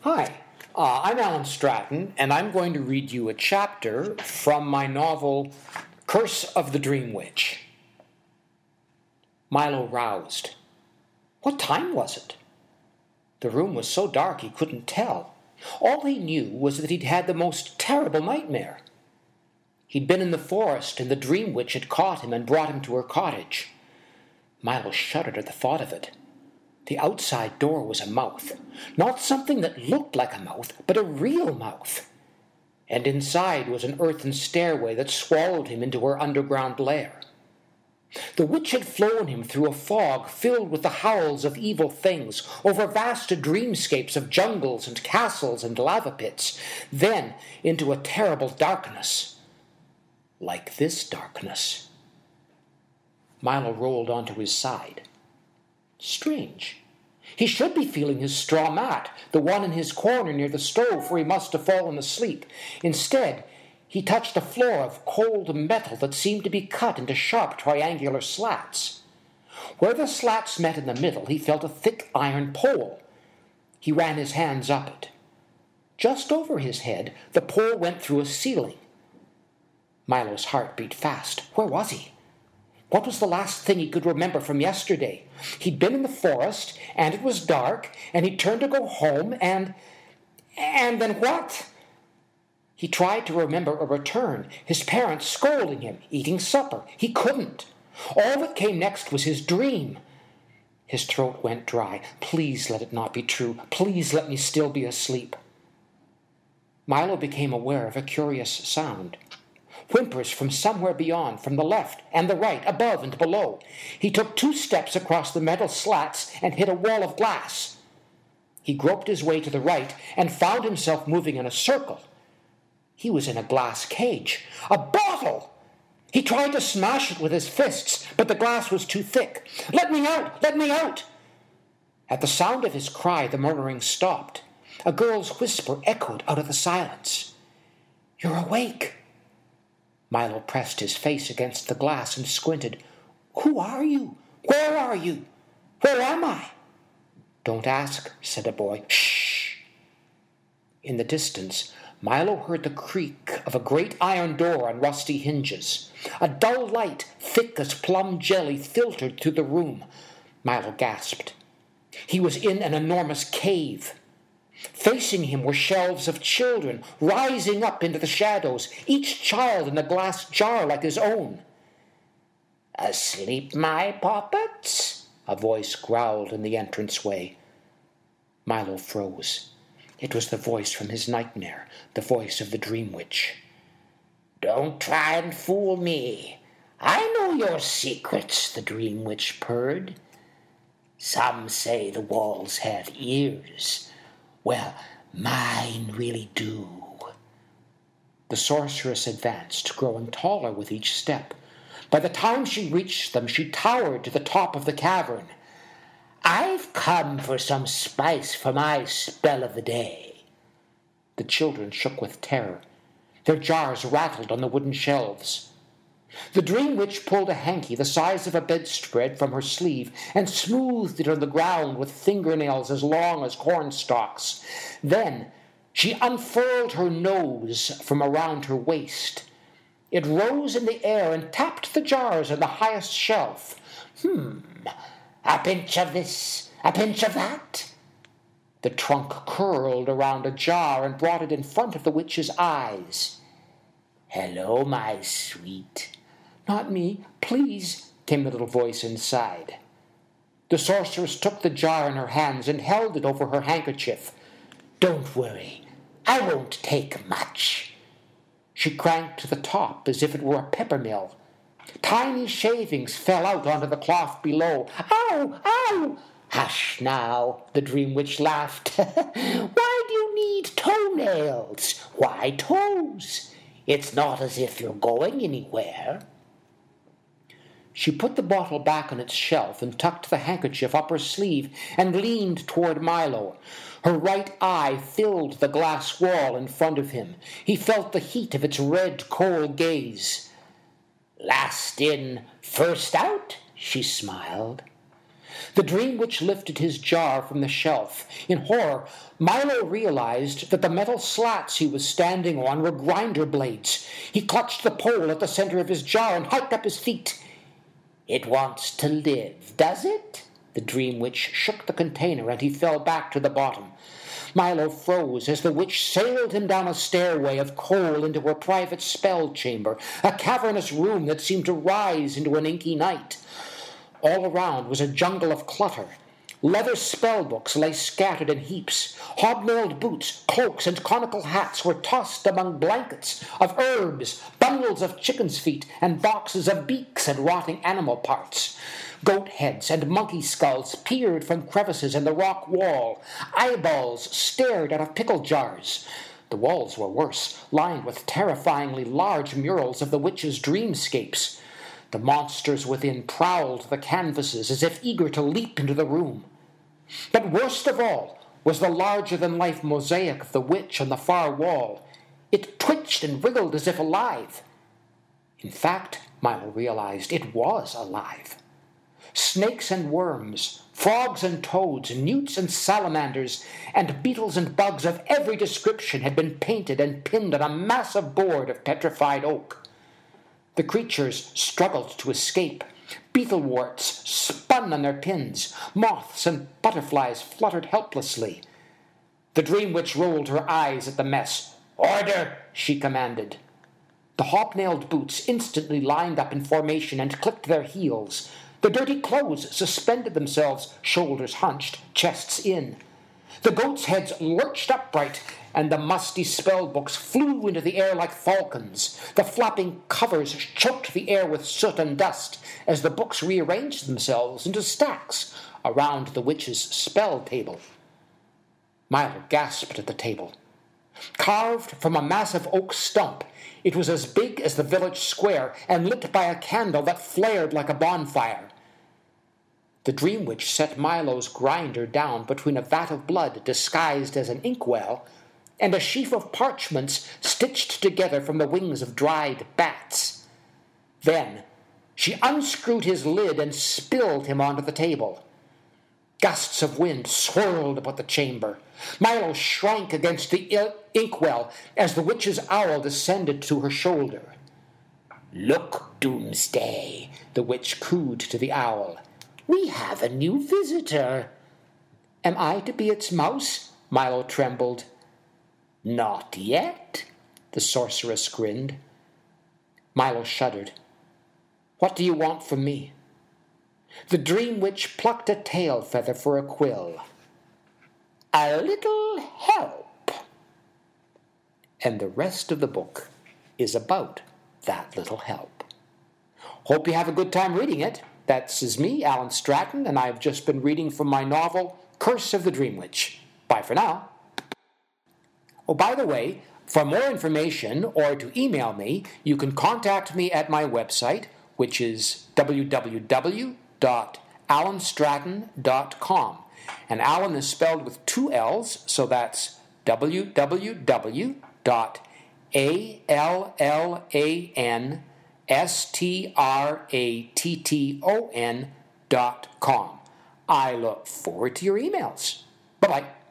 Hi, I'm Alan Stratton, and I'm going to read you a chapter from my novel Curse of the Dream Witch. Milo roused. What time was it? The room was so dark he couldn't tell. All he knew was that he'd had the most terrible nightmare. He'd been in the forest, and the Dream Witch had caught him and brought him to her cottage. Milo shuddered at the thought of it. The outside door was a mouth, not something that looked like a mouth, but a real mouth. And inside was an earthen stairway that swallowed him into her underground lair. The witch had flown him through a fog filled with the howls of evil things, over vast dreamscapes of jungles and castles and lava pits, then into a terrible darkness. Like this darkness. Milo rolled onto his side. Strange. He should be feeling his straw mat, the one in his corner near the stove where he must have fallen asleep. Instead, he touched a floor of cold metal that seemed to be cut into sharp triangular slats. Where the slats met in the middle, he felt a thick iron pole. He ran his hands up it. Just over his head, the pole went through a ceiling. Milo's heart beat fast. Where was he? What was the last thing he could remember from yesterday? He'd been in the forest, and it was dark, and he turned to go home, and then what? He tried to remember a return, his parents scolding him, eating supper. He couldn't. All that came next was his dream. His throat went dry. Please let it not be true. Please let me still be asleep. Milo became aware of a curious sound. Whimpers from somewhere beyond, from the left and the right, above and below. He took 2 steps across the metal slats and hit a wall of glass. He groped his way to the right and found himself moving in a circle. He was in a glass cage. A bottle! He tried to smash it with his fists, but the glass was too thick. Let me out! Let me out! At the sound of his cry, the murmuring stopped. A girl's whisper echoed out of the silence. You're awake! Milo pressed his face against the glass and squinted. Who are you? Where are you? Where am I? Don't ask, said a boy. Shh! In the distance, Milo heard the creak of a great iron door on rusty hinges. A dull light, thick as plum jelly, filtered through the room. Milo gasped. He was in an enormous cave. Facing him were shelves of children, rising up into the shadows, each child in a glass jar like his own. Asleep, my poppets? A voice growled in the entranceway. Milo froze. It was the voice from his nightmare, the voice of the Dream Witch. Don't try and fool me. I know your secrets, the Dream Witch purred. Some say the walls have ears. Well, mine really do. The sorceress advanced, growing taller with each step. By the time she reached them, she towered to the top of the cavern. I've come for some spice for my spell of the day. The children shook with terror. Their jars rattled on the wooden shelves. The Dream Witch pulled a hanky the size of a bedspread from her sleeve and smoothed it on the ground with fingernails as long as cornstalks. Then she unfurled her nose from around her waist. It rose in the air and tapped the jars on the highest shelf. A pinch of this, a pinch of that. The trunk curled around a jar and brought it in front of the witch's eyes. Hello, my sweet. Not me, please, came the little voice inside. The sorceress took the jar in her hands and held it over her handkerchief. Don't worry, I won't take much. She cranked to the top as if it were a pepper mill. Tiny shavings fell out onto the cloth below. Ow! Ow! Hush now, the Dream Witch laughed. Why do you need toenails? Why toes? It's not as if you're going anywhere. She put the bottle back on its shelf and tucked the handkerchief up her sleeve and leaned toward Milo. Her right eye filled the glass wall in front of him. He felt the heat of its red coal gaze. Last in, first out, she smiled. The dream witch lifted his jar from the shelf. In horror, Milo realized that the metal slats he was standing on were grinder blades. He clutched the pole at the center of his jar and hiked up his feet. "It wants to live, does it?" The dream witch shook the container, and he fell back to the bottom. Milo froze as the witch sailed him down a stairway of coal into her private spell chamber, a cavernous room that seemed to rise into an inky night. All around was a jungle of clutter. Leather spellbooks lay scattered in heaps. Hobnailed boots, cloaks, and conical hats were tossed among blankets of herbs, bundles of chicken's feet, and boxes of beaks and rotting animal parts. Goat heads and monkey skulls peered from crevices in the rock wall. Eyeballs stared out of pickle jars. The walls were worse, lined with terrifyingly large murals of the witch's dreamscapes. The monsters within prowled the canvases as if eager to leap into the room. But worst of all was the larger-than-life mosaic of the witch on the far wall. It twitched and wriggled as if alive. In fact, Milo realized, it was alive. Snakes and worms, frogs and toads, newts and salamanders, and beetles and bugs of every description had been painted and pinned on a massive board of petrified oak. The creatures struggled to escape. Beetlewarts spun on their pins. Moths and butterflies fluttered helplessly. The dream witch rolled her eyes at the mess. "Order!" she commanded. The hobnailed boots instantly lined up in formation and clicked their heels. The dirty clothes suspended themselves, shoulders hunched, chests in. The goats' heads lurched upright, and the musty spellbooks flew into the air like falcons. The flapping covers choked the air with soot and dust as the books rearranged themselves into stacks around the witch's spell table. Milo gasped at the table. Carved from a massive oak stump, it was as big as the village square and lit by a candle that flared like a bonfire. The dream witch set Milo's grinder down between a vat of blood disguised as an inkwell and a sheaf of parchments stitched together from the wings of dried bats. Then she unscrewed his lid and spilled him onto the table. Gusts of wind swirled about the chamber. Milo shrank against the inkwell as the witch's owl descended to her shoulder. "Look, Doomsday," the witch cooed to the owl. "We have a new visitor." "Am I to be its mouse?" Milo trembled. "Not yet," the sorceress grinned. Milo shuddered. "What do you want from me?" The dream witch plucked a tail feather for a quill. "A little help." And the rest of the book is about that little help. Hope you have a good time reading it. That's me, Alan Stratton, and I've just been reading from my novel, Curse of the Dream Witch. Bye for now. Oh, by the way, for more information or to email me, you can contact me at my website, which is www.alanstratton.com. And Alan is spelled with two L's, so that's www.ALLANSTRATTON.com. I look forward to your emails. Bye-bye.